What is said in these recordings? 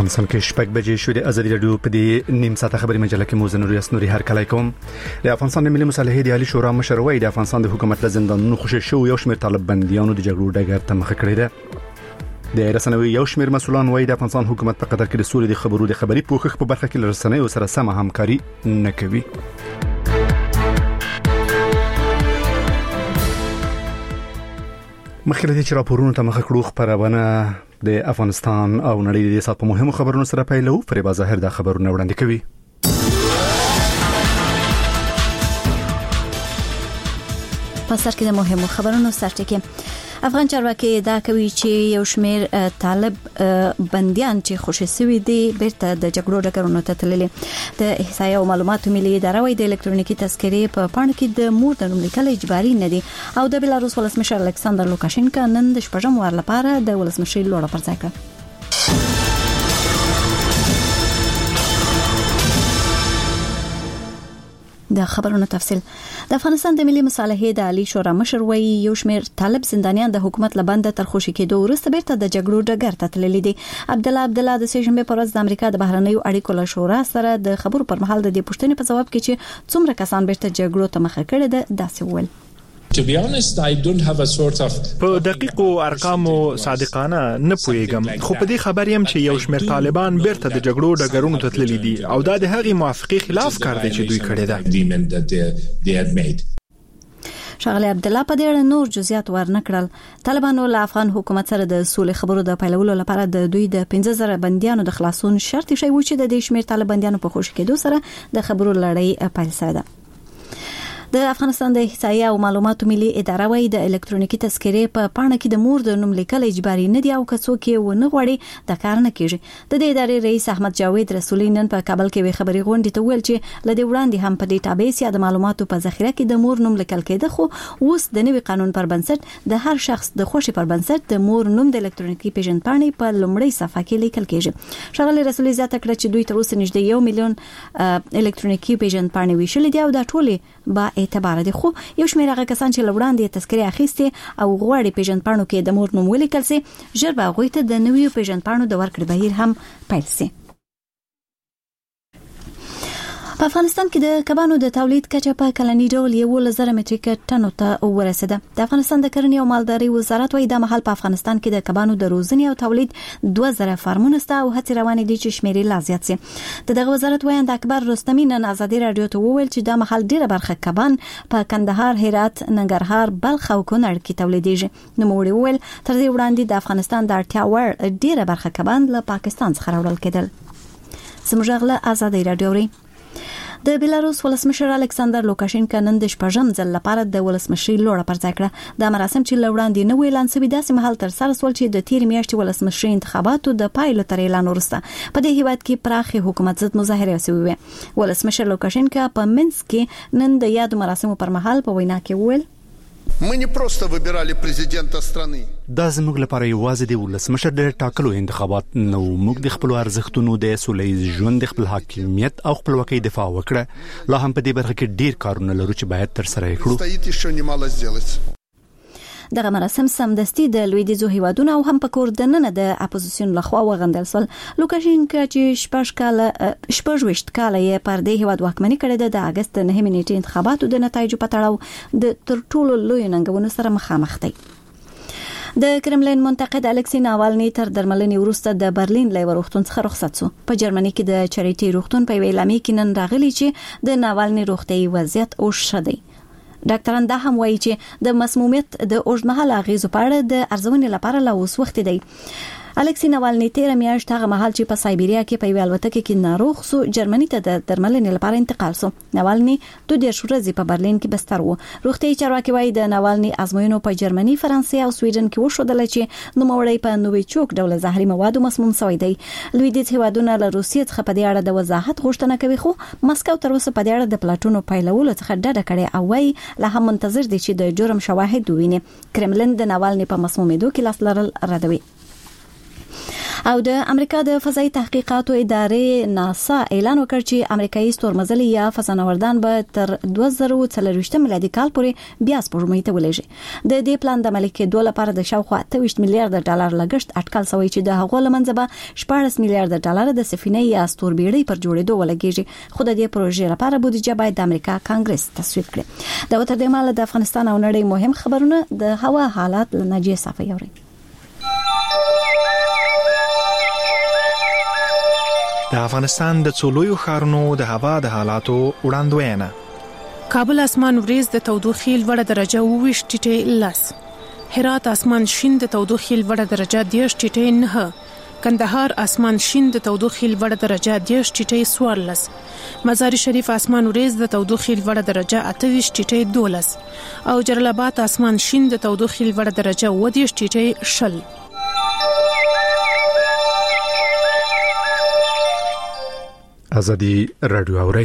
افغانستان کې شپږ بجې شوې د ازادي رادیو په دې نیم ساعته خبري مجله کې مو زنور یاسنوري هر کله کوم د افغانستان ملي مصالحې د عالی شورا مشر وای د افغانستان د حکومت له زندانونو خوشی شو یو شمېر طالب بنديانو د جګړو ډګر ته مخه کړې ده د رسنوي یو شمېر مسولان وای د افغانستان حکومت په قطر کې د سولې د خبرو د خبري پوښښ په برخه کې رسنوي سره سم همکاري نه کوي. مخکې له دې چې راپورونو ته مخه کړو خبرونه د افغانستان او نړۍ د سات په مهمو خبرونو سره پیلو. فریبا ظاهر د خبرونو وړاندې کوي. په سر کې د مهمو خبرونو سرټکی افغان چارواکي دا کوي چې یو شمېر طالب بنديان چې خوشی سوي دي بیرته د جګړو ډګرونو ته تللي. د احصایې او معلوماتو ملي اداره وايي د الکترونیکي تذکرې په پاڼه کې د مور د نوم لیکل اجباري نه دي او د بلاروس ولسمشر الکساندر لوکاشینکا نن د شپږم وار لپاره د ولسمشر لوړه پر ځای کړ. د خبرونو تفصیل د افغانستان د ملي مصالحې د عالی شورا مشر وایي یو شمېر طالب زندانیان د حکومت لبنده تر خوشی کېدو وروسته بیرته د جګړو ډګر ته تللي دي. عبدالله د سېشنبه پر ورځ د امریکا د بهرنیو اړیکو له شورا سره د خبرو پر مهال د دې پوښتنې په جواب کې چې څومره کسان بیرته جګړو ته مخه کړي ده داسې وویل. To be honest, I don't have a sort of په دقیقو ارقامو صادقانه نه پوهیږم خو په دې خبر یم چې یو شمېر طالبان بیرته د جګړو ډګرونو ته تللي دي او دا د هغې موافقې خلاف کار دی چې دوی کړی ده. شغله عبدالله په دې اړه نور جزئیات ورنکړل. طالبانو له افغان حکومت سره د سولې خبرو د پیلولو لپاره د دوی د 15000 بنديانو د خلاصون شرط شوی و چې د دې شمېر طالب بنديانو په خوشی کېدو سره د خبرو لړۍ پیل شوه. د افغانستان د احصایې او معلوماتو ملي اداره وايي د الکترونیکي تذکرې په پاڼه کې د مور د نوم لیکل اجباري نه دي او کڅوړ کې ونه غوړي د کار نه کیږي. د دې ادارې رئیس احمد جاوید رسولي نن په کابل کې خبري غونډې ته ویل چې لدې وړاندې هم په ډیټابیس یا د معلوماتو په ذخیره کې د مور نوم لیکل کېده خو اوس د نوي قانون پر بنسټ د هر شخص د خوشي پر بنسټ د مور نوم د الکترونیکي پیژندپاڼې په لومړۍ صفحه کې لیکل کېږي. شغله رسولي زیاته کړه چې دوی تر اوسه نږدې 1 میلیون الکترونیکي پیژندپاڼې ویشلې دي او دا ټولې با اعتبار دي. خو یو شمېر هغه کسان چې لوړاندې تذکرې اخیستي او غواړي پیژندپاڼو کې د مور نوم ولیکل سي ژر به هغوی ته د نویو پیژندپاڼو د ورکړې بهیر هم پیل سي. په افغانستان کې د کبانو د تولید کچه په کلنی ډول 1,000 متریک ټنو ته ورسېده. د افغانستان د کرنې او مالدارۍ وزارت وايي د مهال په افغانستان کې د کبانو د روزنې او تولید 2000 فارمونه سته او هڅې روانې دي چې شمېر لا زیات شي. دغه وزارت وایي د اکبر رستمی نن ازادي رادیو ته وویل چې د مهال ډیره برخه کبان په کندهار، هرات، ننګرهار، بلخ او کونړ کې تولیدېږي. نو موږ ویل تر دې وړاندې د افغانستان د اړتیا وړ ډیره برخه کبان له پاکستان څخه راوړل کېدل. زموږ غله ازادي رادیو د بلاروس ولسمشر الکساندر لوکاشینکا نن د شپږم ځل لپاره د ولسمشرۍ لوړه پر ځای کړه. د مراسم چې لوړاندې نه اعلان شوی داسې مهال تر سره سول چې د تیر میاشتې ولسمشرۍ انتخاباتو د پایلو تر اعلان وروسته په دې هیواد کې پراخه حکومت ضد مظاهره شوې وه. ولسمشر لوکاشینکا په منسک کې نن د یادو مراسمو پر مهال په وینا کې وویل Мы не просто выбирали президента страны. دا زموږ لپاره یوازې د ولسمشر د ټاکلو انتخابات نو موږ د خپل ارزښتونو د سولې ژوند د خپل حاکمیت او خپلواکۍ دفاع وکړه. لا هم په دې برخه کې ډیر کارونه لرو چې باید تر سره کړو. Стоит еще немало сделать. دغه مراسم سمدستي د لویدیځو هیوادونو او هم په کور دننه د اپوزیسیون لخوا وغندل سول. لوکاشینکا چې 6 کاله یې پر دې هیواد واکمني کړې ده د اگست 9 نیټې انتخاباتو د نتایجو په تړاو د تر ټولو لوی ننګونو سره مخامخ دی. د کرملین منتقد الکسی ناوالني تر درملنې وروسته د برلین له روغتون څخه رخصت شو. په جرمني کې د چریټي روغتون په اعلامیه کې نن راغلی چې د ناوالني روغتي وضعیت اوښ دی. ډاکټران دا هم وایي چې د مسمومیت د اوږدمهاله اغیزو په اړه د ارزونې لپاره لا اوس وخت دی. الکسی ناوالني تیر میاشت هغه مهال چې په سایبیریا کې په الوتکه کې ناروغ سو جرمني ته د درملنې لپاره انتقال سو. ناوالني 2 ورځې په برلین کې بستر وو. روغتي چارواکي وایي د ناوالني ازموینو په جرمني، فرانسې او سویډن کې وشودل چې نوموړی په نوویچوک ډول زهري موادو مسموم شوی دی. لویدیځ هیوادونه له روسیې څخه په دې اړه د وضاحت غوښتنه کوي خو مسکو تر اوسه په دې اړه د پلاټونو پیلولو څخه ډډه کړې او وايي لا هم منتظر دي چې د جرم شواهد وویني. کرملین د ناوالني په مسمومیدو کې لاس لرل ردوي. او د امریکا د فضایي تحقیقاتو ادارې ناسا اعلان وکړ چې امریکایي ستورمزلي یا فضانوردان به تر 2040 میلادي کال پورې بیا سپوږمۍ ته ولېږي. د دې پلان د عملي کېدو لپاره د شاوخوا 28 میلیارډ ډالر لګښت اټکل شوی چې د هغو لمنځه به 14 میلیارډ ډالر د سفینې یا ستوربېړۍ پر جوړېدو ولګېږي. خو د دې پروژې لپاره بودیجه باید د امریکا کانګرس تصویب کړي. دا تر دې مهاله د افغانستان او نړۍ مهم خبرونه د هوا حالات لنجې صافي اوري. د افغانستان د څولویو ښارونو د هوا د حالاتو وړاندوینه. کابل اسمان وریځ د تودوخې لوړه درجه 20 ټیټه لس. هرات اسمان شین د تودوخې لوړه درجه 10 ټیټه 9. کندهار اسمان شین د تودوخې لوړه درجه 10 ټیټه 14. مزار شریف اسمان وریځ د تودوخې لوړه درجه 28 ټیټه 12. او جلال آباد اسمان شین د تودوخې لوړه درجه 20 ټیټه 10. ازادي رادیو اوري.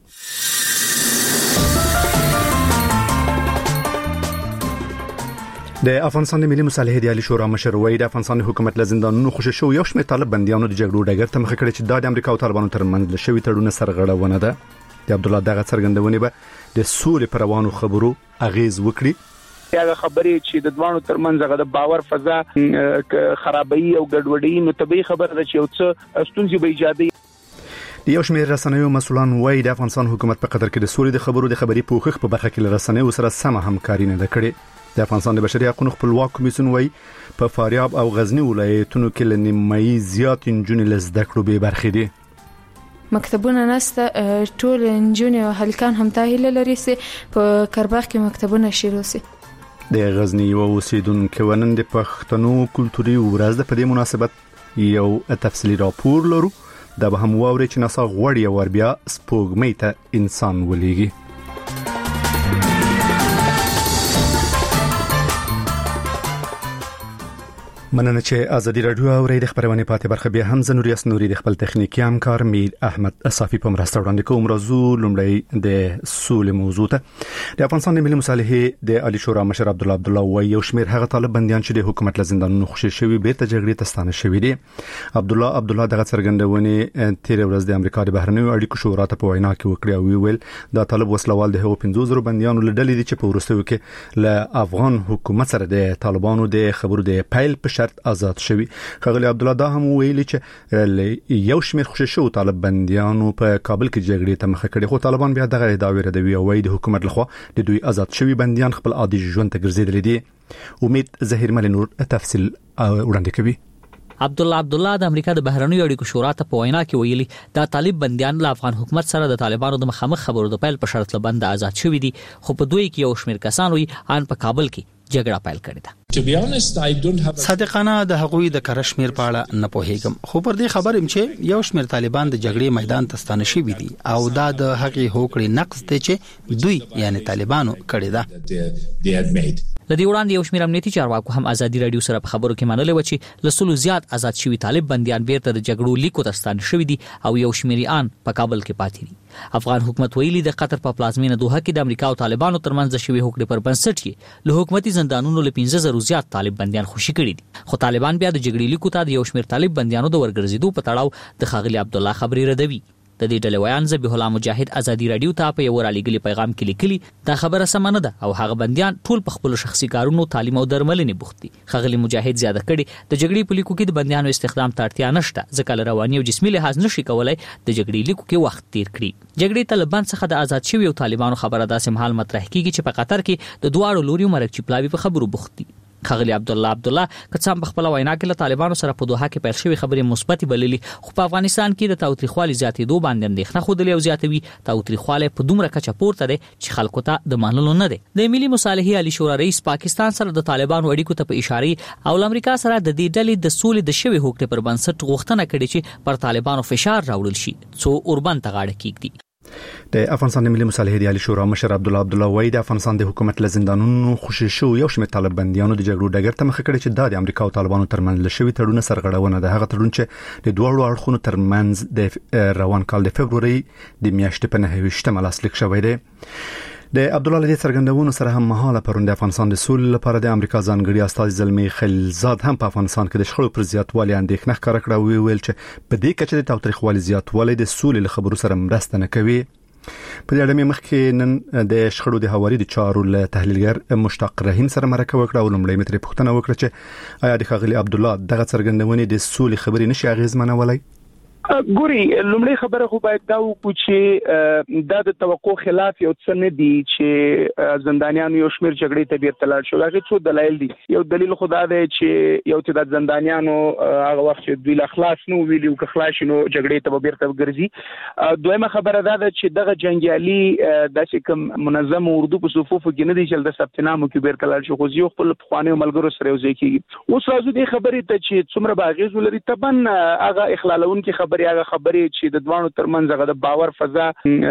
د افغانستان د ملي مصالحې د عالی شورا مشر وای د افغانستان حکومت له زندانونو خوشی شو یو شمېر طالب بنديانو د جګړو ډګر ته مخ کړي چې د امریکا او طالبانو ترمنځ له شوی تړون سرغړونه ده. د عبد الله دغه څرګندونه به د سولې پر روانو خبرو اغیز وکړي. یا خبرې چې د دوانو ترمنځ غو د باور فضا خرابې او ګډوډۍ نو طبيعي خبره ده چې یو څه ستونزې به ایجادي. یو شمېر رسنیو مسؤلان وایي د افغانستان حکومت په قطر کې د سولې د خبرو د خبري پوښښ په برخه کې رسنیو سره سم همکاري نه کړې. د افغانستان د بشري حقوقو خپلواک کمیسیون وایي په فاریاب او غزنی ولایتونو کې لنیمایي زیات انجونې لزده کړو به برخې دي. مکتبونه نسته ټول انجونې او هلکان هم تاهیل لري چې په کرباخ کې مکتبونه شروع سي. د غزنی او اوسیدونکو ونن د پښتنو کلتوري ورځ د په دې مناسبت یو تفصیلی راپور لرو. دا به هم واوري چې ناسا غوړی ور بیا سپوږمۍ ته انسان ولېږي. مننه چې ازادي رادیو اوري د خبرونه پاتې برخه به هم زنوري اسنوري د خپل تخنیکی همکار میر احمد صافي په مرسته وړاندې کوم. راځو لومړی د سولې موضوع ته. د افغانستان د ملي مصالحې د عالی شورا مشر عبد الله وایي یو شمېر هغه طالب بنديان چې د حکومت له زندانونو خوشی شوی بیرته جګړې ته ستانه شوی دي. عبد الله دغه څرګندونه تیر ورځ د امریکا د بهرنیو اړیکو شورا ته په وینا کې وکړه او ویل دا طالب وسلوال د هغو 50,000 بنديانو له ډلې دي چې په ورستیو کې له افغان حکومت سره د طالبانو د خبرو د پیل په شرط آزاد شوی. خغلی عبد الله دا هم ویلي چې یو شمېر خوشی شو طالب بنديانو په کابل کې جګړې ته مخ کړي خو طالبان بیا دغه ادعاوی ردوي او وايي د حکومت لخوا د دوی آزاد شوی بنديان خپل عادي ژوند ته ګرځیدل دي. امید ظهیر مل نور تفصیل وړاندې کوي. عبد الله د امریکا د بهرنیو اړیکو شورا ته په وینا کې ویلي دا طالب بنديان له افغان حکومت سره د طالبانو د مخامخ خبرو د پیل په شرط لبند آزاد شوی دي خو په دوی کې یو شمېر کسان وي ان په کابل کې جګړه پیل کړې ده. صادقانه د حقوقي د کرشمیر په اړه نه پوهیږم خو پر دې خبرم چې یو شمېر طالبان د جګړې میدان ته ستانه شوي دي او دا د حقوقي هوکړې نقض دی چې دوی یعنی طالبانو کړی ده. لدی وړاندې یو شمېر امنیتي چارواکو هم ازادي رادیو سره په خبرو کې منلې و چې لسلو زیات آزاد شوي طالب بنديان بیرته د جګړو لیکو ته ستانه شوي دي او یو شمېر ان په کابل کې پاتې دي. افغان حکومت ویلي د قطر په پلازمینه دوحه کې د امریکا او طالبانو ترمنځ شوی هوکړې پر بنسټ کې له حکومتي زندانونو له 15,000 زیات طالب بنديان خوشي کړي دي خو طالبان بیا د جګړې لیکو ته د یو شمېر طالب بنديانو د ورګرځېدو په تړاو د خاغلی عبد الله خبري ردوي. د دې ډلې ویان ذبیح الله مجاهد ازادي رادیو ته په یو رالیږلي پیغام کې لیکلي دا خبره سم نه ده او هغه بنديان ټول په خپل شخصي کارونو تعلیم او درملنې بوخت دي. خاغلی مجاهد زیاده کړي د جګړې په لیکو کې د بنديانو استخدام ته اړتیا نشته ځکه له رواني او جسمي لحاظ نشي کولای د جګړې لیکو کې وخت تیر کړي. جګړې طالبان څخه د آزاد شوی او طالبانو خبره داسې مهال مطرح کیږي چې په قطر کې د دواړو لوريو مرکچی پلاوی په خبرو بوخت دي. خغلی عبد الله کڅام په خپل وینا کې له طالبانو سره په دوحه کې پیل شوی خبرې مثبت بللي خو په افغانستان کې د تاوتریخوالي زیاتېدو باندې اندېښنه خوده او زیاتوي. تاوتریخواله په دومره کچه پورته ده چې خلکو ته د منلو نه ده. د ملي مصالحې عالی شورا رئیس پاکستان سره د طالبانو اړیکو ته په اشاره او امریکا سره د دې ډلې د سولې د شوی هوکړې پر بنسټ غوښتنه کړې چې پر طالبانو فشار راوړل شي څو اوربند ته غاړه کیږي. د افغانستان د ملي مصالحې د عالی شورا مشر عبد الله وایي د افغانستان د حکومت له زندانونو خوشی شو یو شمېر طالب بنديانو د جګړو ډګر ته مخ کړي چې د امریکا او طالبانو ترمنځ لشي تړون سرغړونه ده. هغه تړون چې د دوه اړخونو ترمنځ د روان کال د فبرवरी د میاشتې په 9 لاسلیک شوی دی. د عبد الله لدی څرګندونو سره هم مهاله پروند افغانستان د سولې لپاره د امریکا ځانګړي استاد زلمی خلیلزاد هم په افغانستان کې د شخړو پر زیاتوالي اندېښنه ښکاره کړه او ویل چې په دې کچه د تاوتریخوالي زیاتوالی د سولې له خبرو سره مرسته نه کوي. په دې اړه مخکې نن د شخړو د هواري د چارو له تحلیلګر مشتاق رحیم سره مرکه وکړه او لومړی متر پوښتنه وکړه چې آیا د ښاغلي عبد الله دغه څرګندونې د سولې خبرې نشي اغیزمنولای؟ ګوري لومړی خبره خو باید دا وکړو چې دا د توقع خلاف یو څه نه دی چې زندانیانو یو شمیر جګړې ته بیرته لاړ شو. هغه څو دلایل دي. یو دلیل خو دا دی چې یو چې د زندانیانو هغه وخت چې دوی له خلاص نو ویلو که خلاص نو جګړې ته بیرته ګرځي. دویمه خبره دا ده چې دغه جنگیالي د کوم منظم اردو په صفوف کې نه دي چې د ثبت نامو کې بیرته لاړ شو. خو یو خپل خواني ملګرو سره یو ځای کیږي. اوس راځو د خبرې ته چې څومره باغیز ولري تبن هغه اخلالون کې خبرې هغه خبرې چې د دوانو ترمنځ هغه د باور فضا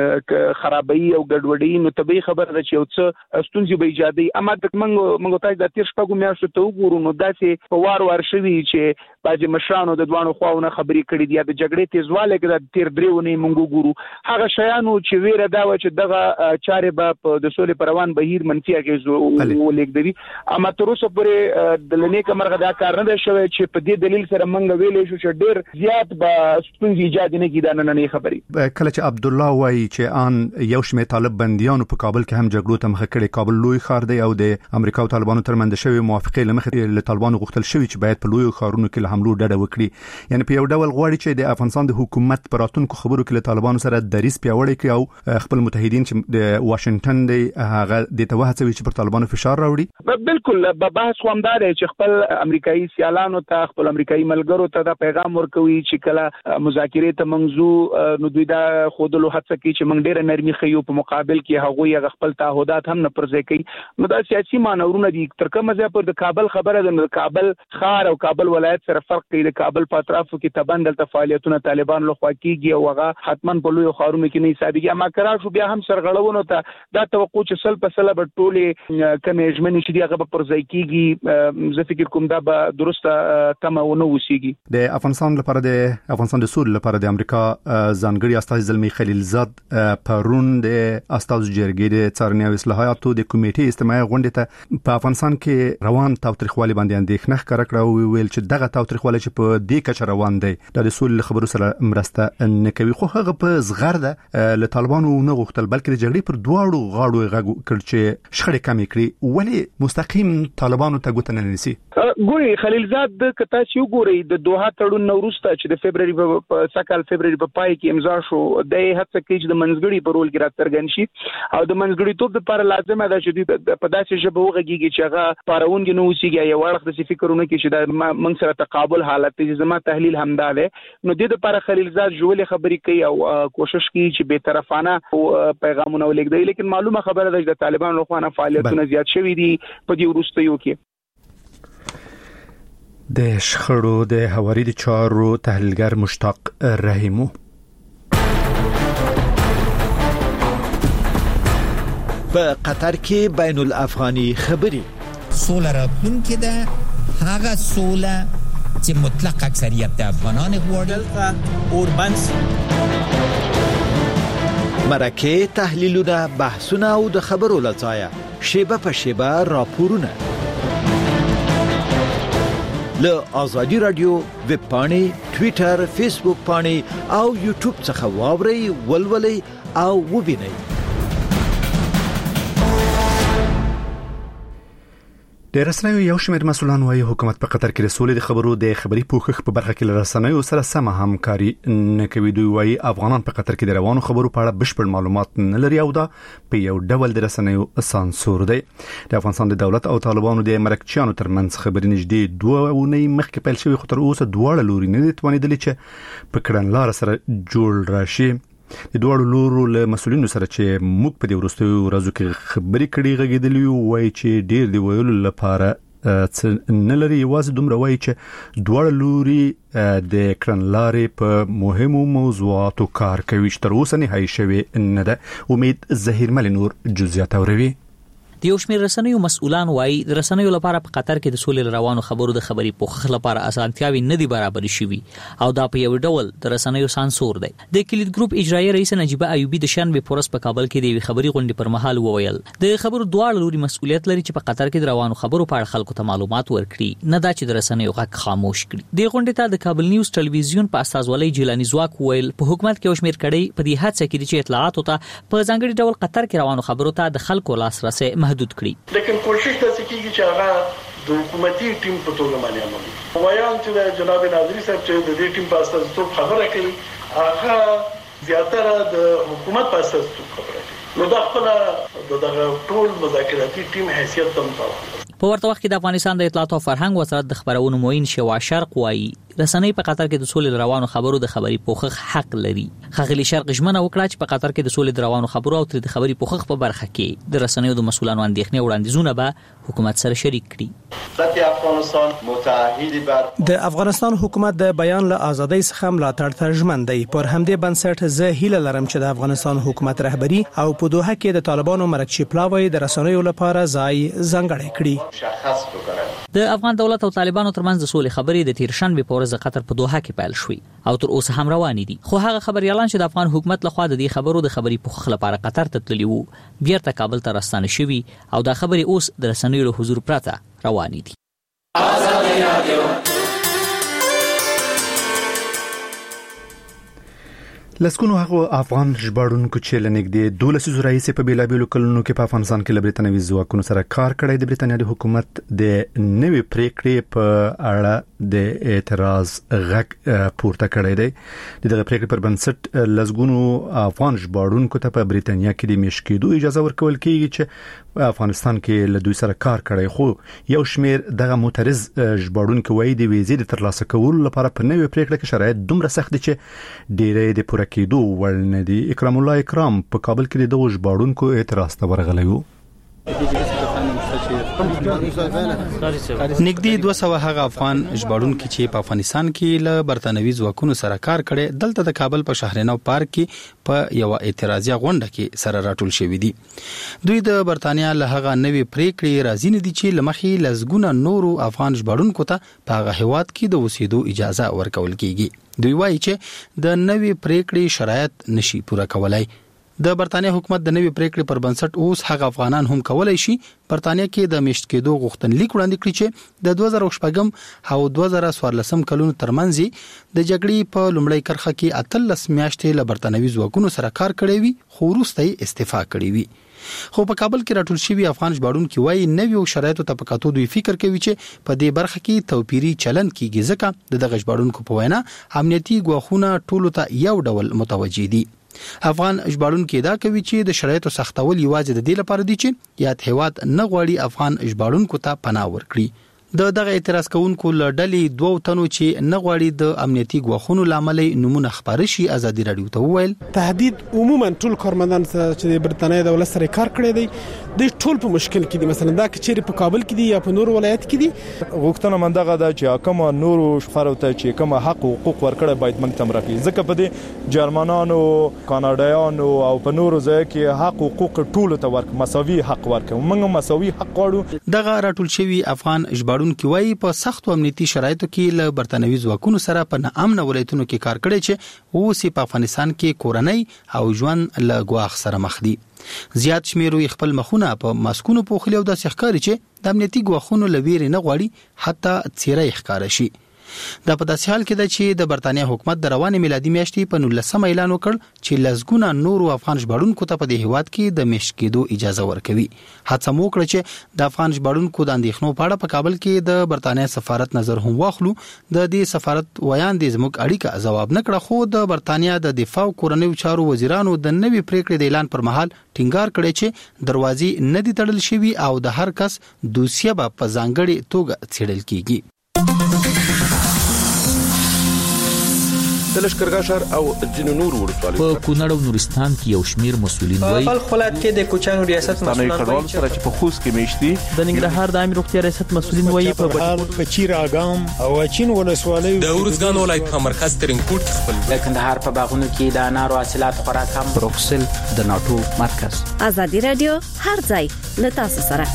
خرابوي او ګډوډي نو طبيعي خبره ده چې یو څه ستونزې به ایجادي. اما موږ ته د تیر شپږو میاشتو ته وګورو نو داسې په وار شوي چې باج مشرانو د دوانو خواونه خبرې کړې دي د جګړې تیزواله کې د تیر دریونه موږ ګورو هغه شیانو چې ویره دا و چې دغه چارې به د سولې پروان بهیر منفي اغیز ولګدي. اما تر اوسه پورې د لنیک مرغه دا کار نه شوی چې په دې دلیل سره موږ ویلې شو چې ډېر زیات به ستونزې ایجاد نه کیدا نه خبرې. کله چې عبد الله وایي چې ان یو شمېر طالب بنديانو په کابل کې هم جګړو ته مخه کړي. کابل لوی ښار دی او د امریکا او طالبانو ترمنځ شوی موافقه لمخې له طالبانو غوښتل شوی چې باید په لوی ښارونو کې له حملو ډډه وکړي. یعنی په یو ډول غواړي چې د افغانستان د حکومت پر راتلونکو خبرو کې له طالبانو سره دریځ پیاوړی کړي او خپل متحدین چې د واشنگټن دی هغه د توهڅوي چې پر طالبانو فشار راوړي. بالکل بحث خوندار چې خپل امریکایي سیالانو ته خپل امریکایي ملګرو ته دا پیغام ورکوي چې کله مذاکرې ته منځو نو دوی دا خودلو هڅه کوي چې موږ ډېر نرمي خيو په مقابل کې هغه خپل تعهدات هم نه پرځای کوي. نو دا سیاسي مانورونه دي. تر کومه ځای پر د کابل خبره ده د کابل ښار او کابل ولایت سره فرق کوي. د کابل په اطرافو کې تبندل فعالیتونه طالبان لخوا کیږي او هغه حتماً په لوی ښارونو کې نه حسابيږي. اما کرا شو بیا هم سرغړونو ته دا توقع چې سل په سل به ټولې کمې اجمنې چې هغه به پرځای کیږي. زه فکر کوم دا به درسته تمه ونه وسیږي. د افغانستان لپاره د افغانستان د سولې لپاره د امریکا ځانګړي استاد زلمی خلیلزاد پرون د استاد جرګې د څارنې او اصلاحاتو د کمیټې استماعي غونډې ته په افغانستان کې روان تاوتریخوالي باندې اندېښنه ښکاره کړه او ویل چې دغه تاوتریخوالي چې په دې کچه روان دی د سولې خبرو سره مرسته نه کوي. خو هغه په زغرده له طالبانو نه غوښتل بلکې د جګړې پر دواړو غاړو غږ کړ چې شخړې کمې کړي. ولی مستقیم طالبانو ته ګوته نه نیسي؟ ګوري خلیلزاد کته چې وګوري د دوحه تړون وروسته چې د فبرवरी په سکهال فبرवरी په پای کې امضا شو د هڅه کوي چې د منځګړي په رول کې راڅرګند شي او د منځګړي توپ لپاره لازمه ده چې په داسې ژبه وغږیږي چې هغه پارونګ نه وسیږي یا وړخ د فکرونه کې چې د موږ سره تقابل حالت چې زما تحلیل همدا ده. نو د لپاره خلیلزاد جوړې خبرې کوي او کوشش کوي چې به طرفانه پیغامونه ولګي. لیکن معلومه خبره ده چې د طالبانو لخوا نه فعالیتونه زیات شوي دي په دې وروستیو کې. د شخړو د هواري د چارو تحلیلګر مشتاق رحیمو په قطر کې بین الافغاني خبري سوله راتلونکې ده هغه سوله چې مطلق اکثریت د افغانان غواړي اوربنس مرکه تحلیلونه بحثونه او د خبرو لڅایا شیبه په شیبه راپورونه له آزادی رادیو ویب پاڼې ټوئیټر فیسبوک پاڼې او یوټیوب څخه واورئ ولولئ او وبینئ. د رسنیو یو شمېر مسؤلان وايي حکومت په قطر کې د سولې د خبرو د خبري پوښښ په برخه کې رسنیو سره سم همکاري نه کوي. دوی وايي افغانان په قطر کې د روانو خبرو په اړه بشپړ معلومات نه لري او دا په یو ډول د رسنیو سانسور دی. د افغانستان د دولت او طالبانو د مرکچیانو ترمنځ خبرې نږدې 2 اونۍ مخکې پیل شوې خو تر اوسه دواړه لوري نه دي توانیدلې چې په کړنلار سره جوړ راشي. د دوړو لورو له مسولینو سره چې موږ په دې وروستیو ورځو کې خبرې کړې غږیدلې وای چې ډېر دی ویلو لپاره نه لري. یوازې دومره وای چې دوړو لوري د کړنلارې په مهمو موضوعاتو کار کوي چې تر اوسه نهایی شوی نه ده. امید زهیر مل نور جزئیات اوروي. د یو شمېر رسنیو مسؤلان وایي د رسنیو لپاره په قطر کې د سولې روانو خبرو د خبري پوښښ لپاره اسانتیاوي نه دي برابر شوي او دا په یو ډول د رسنیو سانسور دی. د کلید ګروپ اجرایي رئیس نجیبه ایوبی د شنبه پورس په کابل کې د خبري غونډې پر مهال وویل د خبرو دواړو لوري مسؤلیت لري چې په قطر کې د روانو خبرو په اړه خلکو ته معلومات ورکړي، نه دا چې د رسنیو غږ خاموش کړي. د غونډې ته د کابل نیوز ټلویزیون په استازولۍ جیلانی زواک ویل په حکومت کې وشمیر کړي په دې هڅه کې چې اطلاعات ته په ځانګړي ډول قطر کې روانو خبرو ته د خلکو لاسرسي محدود کړي. لیکن کوشش تاسو کیږي چې هغه د حکومتي ټیم په توګه باندې عمل وایي چې جناب ناظری صاحب چې د دې ټیم په اساس خبره کوي هغه زیاتره د حکومت په اساس خبره کوي، نو دا خپل د ټول مذاکراتي ټیم حیثیت هم تاوه. په ورته وخت کې د افغانستان د اطلاعات او فرهنګ وزارت د خبرونو معین شوا شرق وایي رسنۍ په قطر کې د سولې روانو خبرو د خبري پوښښ حق لري. ښاغلي شرق ژمنه وکړه چې په قطر کې د سولې روانو خبرو او د خبري پوښښ په برخه کې د رسنیو د مسؤلانو اندېښنې وړاندیزونه به حکومت سره شریک کړي. د افغانستان حکومت د بیان له ازادۍ څخه ملاتړ ته ژمن دی. پر همدې بنسټ زه هیله لرم چې د افغانستان حکومت رهبری او په دوحه کې د طالبانو مرکزي پلاوی د رسنیو لپاره ځای ځانګړی کړي. د افغان دولت او طالبانو ترمنځ د سولې خبرې د تیر شنبه په ورځ قطر په دوحه کې پیل شوې او تر اوسه هم روانې دي. خو هغه خبريالان چې د افغان حکومت لخوا د دې خبرو د خبري پوښښ لپاره قطر ته تللي وو بیرته کابل ته راستانه شوي او دا خبرې اوس د رسنیو له حضور پرته روانې دي. لسکونو هغه افغان ژباړونکو چې لنګدې 12 رئیس په بیلابیلو کلونو کې په افغانستان کې له برتانوي ځواکونو سره کار کړی د برتانیا د حکومت د نوې پریکړې په اړه د اعتراض غږ پورته کړی دی. دغه پریکړې پر بنسټ لسګونو افغان ژباړونکو ته په برتانیا کې د میشکېدو اجازه ورکول کیږي چې افغانستان کې له دوی سره کار کړی، خو یو شمیر دغه معترض ژباړونکو وایي د ویزې د ترلاسه کولو لپاره په نوې پریکړه کې شرایط دومره سخت دي چې ډېرې د کېدو وړ نه دي. اکرام الله اکرام په کابل کې د ژباړونکو اعتراض ته ورغلی وو. نږدې 200 هغه افغان ژباړونکو چې په افغانستان کې له برتانوي ځواکونو سره کار کړي دلته د کابل په شهرنو پارک کې په یو اعتراضي غونډه کې سره راټول شوي دي. دوی د برتانیا له هغه نوې پریکړې راځي نه دي چې لمخې لزګونه نورو افغان ژباړونکو ته په هغه هیواد کې د اوسېدو اجازه ورکول کیږي. دوی وایي چې د نوې پریکړې شرایط نشي پوره کولای. د برتانیا حکومت د نوې پریکړې پر بنسټ اوس هغه افغانان هم کولای شي برتانیا کې د میشت کېدو غوښتنلیک وړاندې کړي چې د 2014 او 2014 کلونو ترمنځ د جګړې په لومړۍ کرخه کې 13 میاشتې له برتانوي ځواکونو سره کار کړی وي خو وروسته یې استعفا کړی وي. خو په کابل کې راټول شوی افغان ژباړونکو وایي نویو شرایطو ته په کتو دوی فکر کوي چې په دې برخه کې توپیری چلن کیږي ځکه د ژباړونکو په وینا امنیتي ګواښونه ټولو ته یو ډول متوجي دي. افغان ژباړونکو دا کوي چې د شرایطو سختول یوازې د دې لپاره دي چې یاد هیواد نه غواړي افغان ژباړونکو ته پناه ورکړي. دغه اعتراض کوونکو لړډلې 2 تنو چې نه غواړي د امنیتي ګواښونو لامل نمونه خبر شي ازادي رادیو ته وویل تهدید عموما ټول کارمندان چې د برتانیې دولت سره کار کړی دی د ټول په مشکل کې دي. مثلا دا چې په کابل کې دي یا په نور ولایت کې دي غوښتنه مندغه ده چې کوم نورو شفرو ته چې کوم حق او حقوق ورکړي باید موږ تم راکړي ځکه په دې جرمنانو کاناډایانو او په نورو ځای کې حق او حقوق ټول ته ورک مساوي حق ورکړي. موږ مساوي حق غواړو. دغه راټول شوی افغان ژباړونکو وایي په سختو امنیتي شرایطو کې له برتانوي ځواکونو سره په ناامن ولایتونو کې کار کړی چې اوس په افغانستان کې کورنۍ او ژوند له ګواښ سره مخ دي. زیات شمیرو خپل مخونه په ماسکونو پوښلي او د ښکاری چې د امنیتي ګواښونو لویری نه غواړي حتی څیرې ښکار شي. دا په داسې حال کې ده چې د برتانیا حکومت د روانې میلادي میاشتې په 19 اعلان وکړ چې لزګونه نورو افغان ژباړونکو ته په دې هیواد کې د میشت کېدو اجازه ورکوي. هڅه مو وکړه چې د افغان ژباړونکو د اندېښنو په اړه په کابل کې د برتانیا سفارت نظر هم واخلو. د دې سفارت ویان د زموږ اړیکه ځواب نه کړ خو د برتانیا د دفاع کورنیو چارو وزیرانو د نوې پریکړې د اعلان پر مهال ټینګار کړی چې دروازې نه دي تړل شوي او د هر کس دوسیه به په ځانګړي توګه څېړل کیږي. د لشکرګاه شهر او ځینو نور ولسوالیو په کونړ او نورستان کې یو شمیر مسولین وایي په ولایت کې د کوچانو ریاست مسولین وایي چې په خوست کې میشتي د ننګرهار د عامه روغتیا ریاست مسولین وایي په چیر اګام او چین ولسوالیو د ورزګان ولایت په مرکز ترینکوټ خپل د کندهار په باغونو کې د انارو حاصلات خورا کم. بروکسل د ناتو مرکز. ازادي رادیو هر ځای له تاسو سره.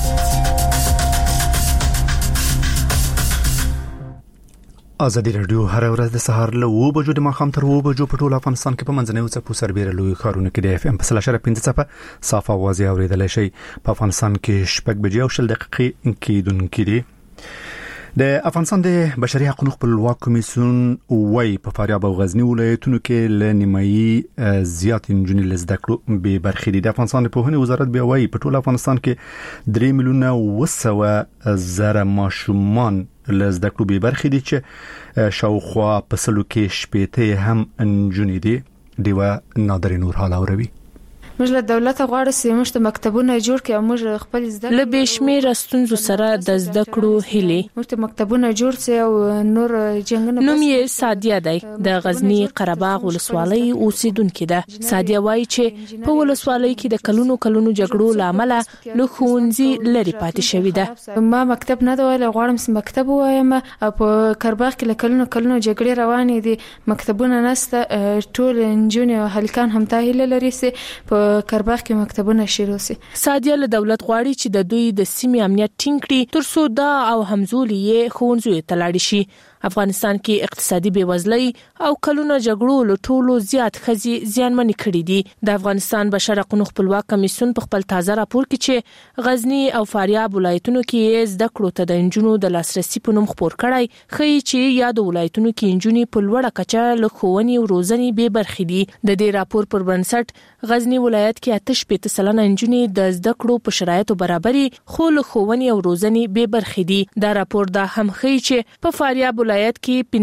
ازادي رادیو هر ورځ د سهار له 2 بجو د ماښام تر 2 بجو په ټول افغانستان کې په منځنوي څپو سربېره لوی ښارونو کې د اف ام په 3.5 څپه صاف आवाज اوریدلای شي. په افغانستان کې شپږ بجې او 10 دقیقې کېدونکې دي. د افغانستان د بشري حقوقو خپلواک کمیسیون وايي په فاریاب او غزنی ولایتونو کې ل نیمایي زیات انجونې لزده کړو به برخې دي. د افغانستان د پوهنې وزارت بیا وايي په ټول افغانستان کې 3 میلیونه و زره ماشومان لزده کړو به برخې دي چې شاوخوا په سلو کې شپېته هم انجونې دي. دیوا نادر نور حال اوروي. موږ له دولت غواړو چې موږ ته مکتبونه جوړ کړي او موږ خپل زده کړو. له بشمیر ستونزو سره د زده کړو هلي موږ ته مکتبونه جوړ سي او نور جنګونه. نوم یې سادیه دی. د غزنی قرهباغ ولسوالۍ اوسیدونکو ده. سادیه وایي چې په ولسوالۍ کې د کلونو جګړو لامل له ښوونځي لري پاتې شوې ده. ما مکتب نه دی غواړم چې مکتب وایم. په قرهباغ کې له کلونو جګړې روانې دي. مکتبونه نشته. ټول انجونې او هلکان هم تاهیل لري چې قرهباغ کې مکتبونه شروع سي. سادیه له دولت غواړي چې د دوی د سیمې امنیت ټینګ کړي ترڅو دا او همزولي یې ښوونځي ته لاړ شي. افغانستان کې اقتصادي بیوزلۍ او کلونو جګړو له ټولو زیات خزي زیانمن کړي دي. د افغانستان بشري حقوقو خپلواک کمیسیون په خپل تازه راپور کې چې غزنی او فاریاب ولایتونو کې زده کړو ته د انجونو د لاسرسي په نوم خبر کړای خي چې یاد ولایتونو کې انجونې په لوړه کچه له ښوونې او روزنې به برخې دي. د دې راپور پر بنسټ غزنی ولایت کې 8% انجونې د زده کړو په شرایطو برابري خو له ښوونې او روزنې به برخې دي. دا راپور دا هم خي چې په فاریاب ولایت کې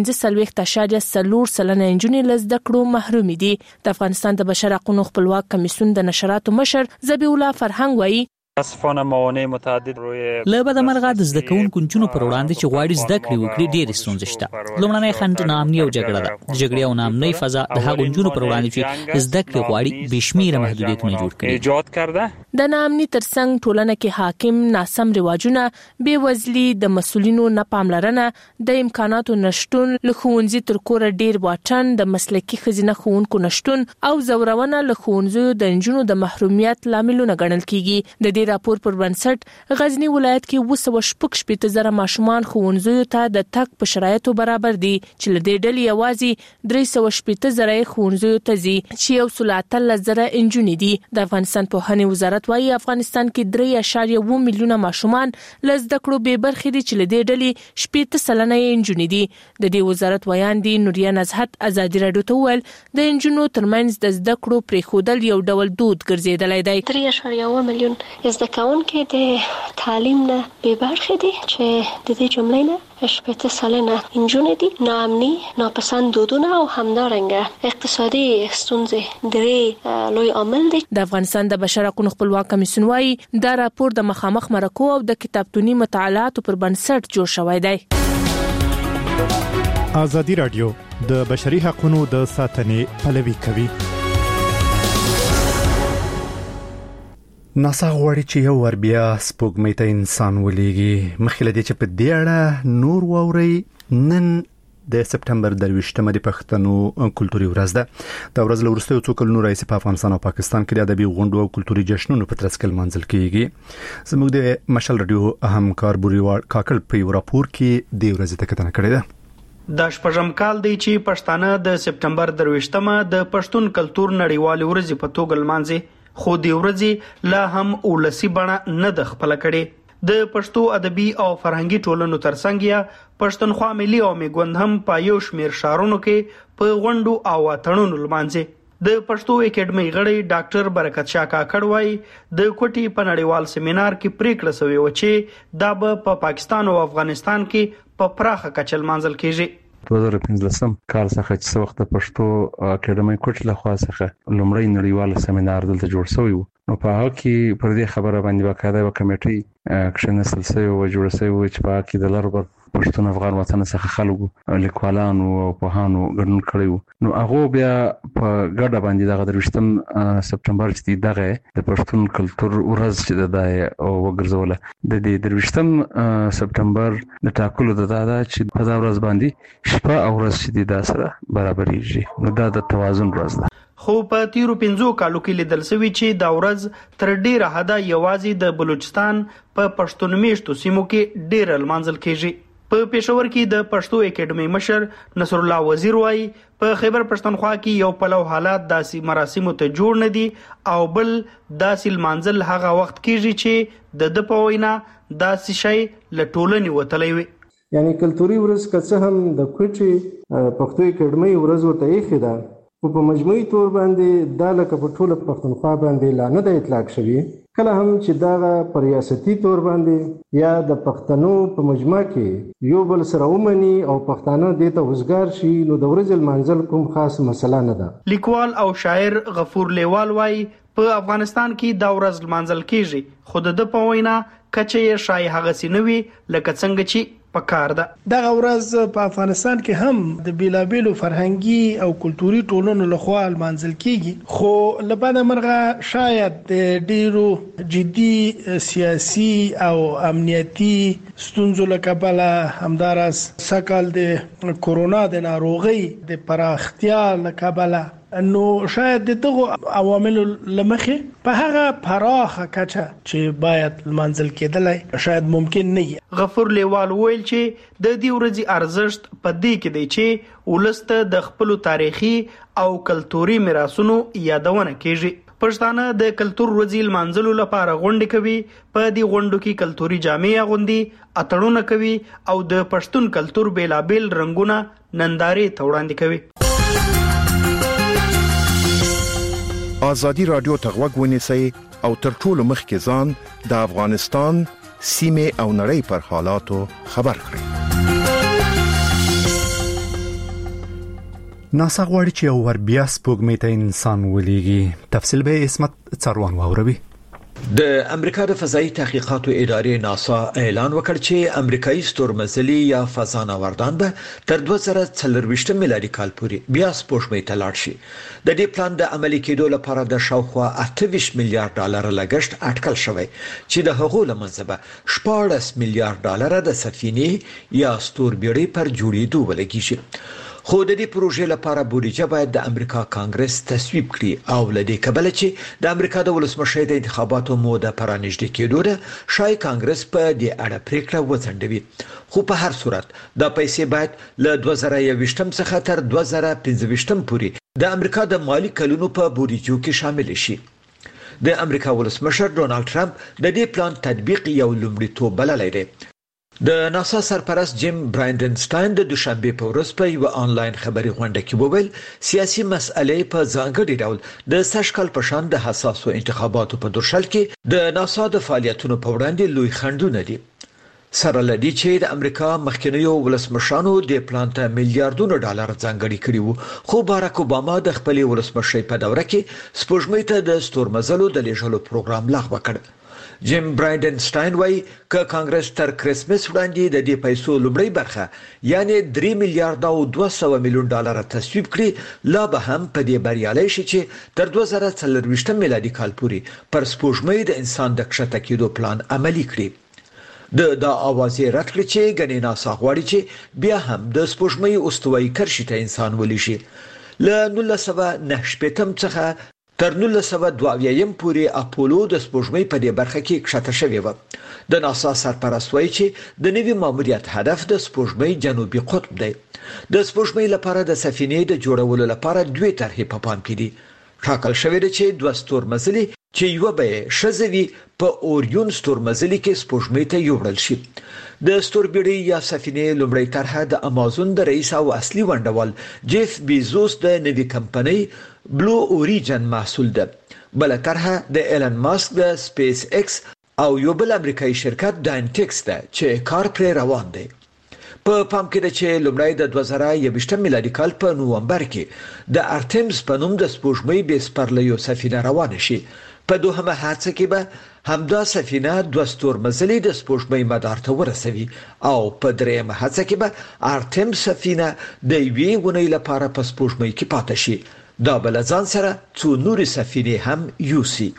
15.4% انجونې له زده کړو محروم دي. د افغانستان د بشري حقوقو خپلواک کمیسیون د نشراتو مشر ذبیح الله فرهنګ وایي متاسفانه موانع متعدد له بدمرغه د زده کوونکو نجونو پر وړاندې چې غواړي زده کړې وکړي ډېرې ستونزې شته. لومړنی خنډ ناامني او جګړه ده. د جګړې او ناامنۍ فضا د هغو نجونو پر وړاندې چې زده کړې غواړي بشمیره محدودیتونه جوړ کړي. ایجاد کرده د ناامني ترڅنګ ټولنه کې حاکم ناسم رواجونه، بېوزلي، د مسولینو نه پاملرنه، د امکاناتو نشټون، له ښوونځي تر کوره ډېر واټن، د مسلکي ښځینه ښوونکو نشټون او زورونه له ښوونځیو د نجونو د محرومیت لاملونه ګڼل کیږي. د دې راپور پر بنسټ غزنی ولایت کې 260,000 ماشومان ښوونځیو ته د تګ په شرایطو برابر دي چې له دې ډلې یوازې 360,000 ښوونځیو ته ځي چې 113,000 انجونې دي. د افغانستان پوهنې وزارت وايي افغانستان کې 3.1 میلیونه ماشومان له زده کړو بې برخې دي چې له دې ډلې 80% انجونې دي. د دې وزارت ویان دي نوریا نزهت ازادي رادیو ته ویل د انجونو ترمنځ د زده کړو پریښودل یو ډول دود ګرځیدلی دی. 3.1 میلیون زده کوونکي د تعلیم نه بې برخې دي چې د دې جملې نه 80% انجونې دي. ناامني، ناپسند دودونه او همدارنګه اقتصادي ستونزې درې لوی عامل دي. د افغانستان د بشري حقوقو خپلواک کمیسیون وايي دا راپور د مخامخ مرکو او د کتابتوني مطالعاتو پر بنسټ جوړ شوی دی. ازادي رادیو د بشري حقوقو د ساتنې پلوي کوي. ناسا غواړي چې یو ور بیا سپوږمۍ ته انسان ولېږي. مخکې له دې چې په دې اړه نور واوري، نن د سپټمبر 23مه د پښتنو کلتوري ورځ ده. دا ورځ له وروسته څو کلونو راځي په افغانستان او پاکستان کې د ادبي غونډو او کلتوري جشنونو په ترڅ کې لمانځل کیږي. زموږ د مشال رادیو همکار بوريوال کاکل په یو راپور کې د ورځې ته کتنه کړې ده. د شپږم کال دی چې پښتانه د سپټمبر 23مه د پښتون کلتور نړیوال ورځ په توګه لمانځي، خو د ورځې لا هم ولسی بڼه نه د خپل کړي. د پښتو ادبي او فرهنګي ټولنو ترڅنګ یا پښتونخوا ملي او میګوند هم په یو شمیر شهرونو کې په غونډو او اتڼونو لمانځي. د پښتو اکیډمي غړی ډاکټر برکت شاه کاکړ وايي د کوټي په نړیوال سیمینار کې پریکړه شوې و چې دا په پاکستان او افغانستان کې په پراخه کچه لمانځل کیږي. 2015 کال څخه چې وخت د پښتو اکیډمي کوټ له خوا څخه لومړی نړیوال سیمینار دلته جوړ شوی و. نو په هغه کې پر دې خبره باندې وکړه کمیټي کښنسل شوی او جوړ شوی چې په کې د لربر پښتون افغان وطن څخه خلکو لیکوالانو او پوهانو ګډون کړیو نو هغه بیا په ګډه باندې دغه 23 سپتمبر چې دغه د پښتون کلچر ورځ چې د وګرځوله د دې 23 سپتمبر د ټاکلو د دادا چې په دا ورځ باندې شپه او ورځ چې د سره برابرېږي نو دا د توازن ورځ ده خو په تیرو 5 کالو کې لیدل شوی چې دا ورځ تر ډیره حدا یوازې د بلوچستان په پښتون میشتو سیمو کې ډیر لمانځل کیږي په پېښور کې د پښتو اکیډمي مشر نصر الله وزیر وايي په خیبر پښتونخوا کې یو پلو حالات داسې مراسمو ته جوړ نه دي او بل داسې لمانځل هغه وخت کیږي چې د پوینا داسې شی لټولنی وتلی وي یعنی کلتوري ورځ که هم د کوټي پښتو اکیډمي ورځ ورته یې خدا په مجموعي تور باندې دا لکه په ټوله پښتونخوا باندې لا نه د اطلاق شوی کله هم چې دا په ریاستي تور باندې یا د پښتنو په مجمع کې یو بل سره ومني او پښتانه دې ته وزګار شي نو د ورځې لمانځل کوم خاص مسله نه ده لیکوال او شاعر غفور لیوال وايي په افغانستان کې دا ورځ لمانځل کیږي خود د پوینا کچې شای هغه سینوي لکه څنګه چې پکار ده دغه ورځ په افغانستان کې هم د بیلابیلو فرهنګي او کلتوري ټولنو لخوا لمانځل کیږي خو لبنه مرغه شاید د ډیرو جدي سیاسي او امنیتي ستونزو لکبله همدارس سکل د کورونا د ناروغي د پراختیا لکبله نو شاید دغه عوامل لمخه په هغه پراخه کچه چې باید منځل کېدلای شاید ممکن نه غفور لیوال ویل چې د دې ورځې ارزښت په دې کې دی چې ولسته د خپل تاریخي او کلتوري میراثونو یادونه کیږي پښتانه د کلتور ورځې لمانځلو لپاره غونډې کوي په دې غونډو کې کلتوري جامې اغوندي اتړونه کوي او د پښتون کلتور بیلابیل رنگونه نندارې ته وړاندې کوي ازادي رادیو تغوږ ونیسئ او تر ټولو مخکې ځان د افغانستان سیمه او نړۍ پر حالاتو خبر کړئ. ناسا غواړي چې یو ور بیا سپوږمۍ ته انسان ولېږي. تفصیل به اسمت څاروان واوروي. د امریکا د فضایي تحقیقاتو ادارې ناسا اعلان وکړ چې امریکایي ستورمزلي یا فضانوردان به تر 2024 میلادي کال پورې بیا سپوږمۍ ته لاړ شي. د دې پلان د عملي کېدو لپاره د شاوخوا 28 میلیارډ ډالر لګښت اټکل شوی چې د هغو لمنځه به 14 میلیارډ ډالر د سفینې یا ستوربیړۍ پر جوړېدو ولګیږي. خو د دې پروژې لپاره بودیجه باید د امریکا کانګرس تصویب کړي او لدې کبل چې د امریکا د ولسمشر د انتخاباتو موده پرانیږدې کېدو ده شای کانګرس په دې اړه پریکړه وڅنډوي. خو په هر صورت دا پیسې باید له 2021 څخه تر 2025 پورې د امریکا د مالی کلونو په بودیجو کې شامل شي. د امریکا ولسمشر ډونالد ټرمپ د دې پلان تطبیق یو لومړیتوب بللی دی. د ناسا سرپرست جیم براینډنسټاین د دوشنبه په ورځ په یو آنلاین خبري غونډه کې وویل سیاسي مسئلې په ځانګړي ډول د سشکل په شان د حساسو انتخاباتو په درشل کې د ناسا د فعالیتونو په وړاندې لوی خنډونه دي. سره لدی چې د امریکا مخکنیو ولسمشرانو د پلان ته میلیارډونو ډالر ځانګړي کړي وو خو باراک اوباما د خپل ولسمشۍ په دوره کې سپوږمۍ ته د ستورمزلو د لیږلو پروګرام لغوه کړ. جیم براینډنسټاین وايي ک کانګرس تر کریسمس وړاندې د دې پیسو لومړی برخه یعنی 3 میلیارډ او 200 میلیون ډالر تصویب کړي لا به هم په دې بریالي شي چې تر 2024 میلادي کال پورې پر سپوږمۍ د انسان د کښته کېدو پلان عملی کړي. دا اوازې رد کړي چې غنی ناسا غواړي چې بیا هم د سپوږمۍ استوایي کرښې ته انسان ولېږي. له 1990 څخه تر 1922 پورې اپولو د سپوږمۍ په دې برخه کې کښته شوی و. د ناسا سرپرست وایي چې د نوي ماموریت هدف د سپوږمۍ جنوبي قطب دی. د سپوږمۍ لپاره د سفینې د جوړولو لپاره دوه طرحې په پام کې دي. ټاکل شوی دی چې دوه ستورمزلي چې یو به شزوي په اوریون ستورمزلي کې سپوږمۍ ته یوړل شي. د ستوربیړۍ یا سفینې لومړی طرحه د امازون د رئیس او اصلي ونډوال جیف بیزوس د نوي کمپنۍ بلو اوریجن محصول ده. بل طرحه د ایلن ماسک د سپیس ایکس او یو بل امریکایي شرکت داینټکس ده چې کار پر روان دی. په پام کې ده چې لومړی د 2021 میلادي کال په نوومبر کې د ارتمس په نوم د سپوږمۍ بیس پرلیو سفینه روانه شي. په دوهمه هڅه کې به همدا سفینه 2 ستورمزلي د سپوږمۍ مدار ته ورسوي او په دریمه هڅه کې به ارتم سفینه د یوې ونې لپاره په سپوږمۍ کې پاتې شي. دا بل ځان سره څو نورې سفینې هم یوسي.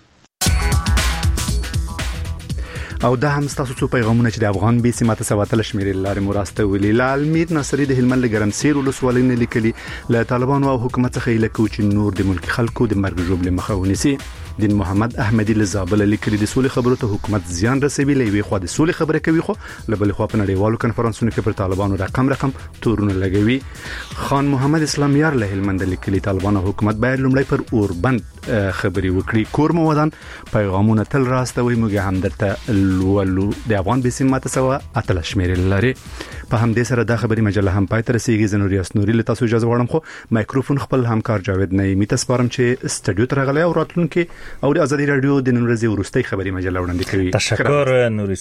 او دا هم تاسو څو پیغامونه چې د افغان بي سي ماته سواتل شمیرې لارې مراسته ویلي. لالمیر ناصری د هلمند لګرمسیر ولسوالۍ نه لیکلي له طالبانو او حکومت څخه لکه چې نور د ملک خلکو د مرګ جوړې مخه ونیسي. دین محمد احمدی لزابل لیکلي د سولې خبرو ته حکومت زیان رسوي. لوي خو د سولې خبره کوي خو لبل خو په نړیوالو کنفرانسونو کې پر طالبانو رقم تورونه لګوي. خان محمد اسلامیار له هلمند لیکلي طالبان او حکومت باید لومړی پر اوربند خبري وکړي. کور مو ودان پیغامونه تل راستوي موږ هم درته ولو د افغان بي سي ماته سوا اتل شمیرې لري. په همدې سره دا خبري مجله هم پای تر رسیدي. زنوریاس نوري له تاسو اجازه غواړم خو مایکروفون خپل همکار جاوید نه می تاسو پرم چې استډیو ته راغلی او راتلونکي او د ازادي رادیو د نن ورځې ورستۍ خبري مجله وړاندې کوي. تشکر نوري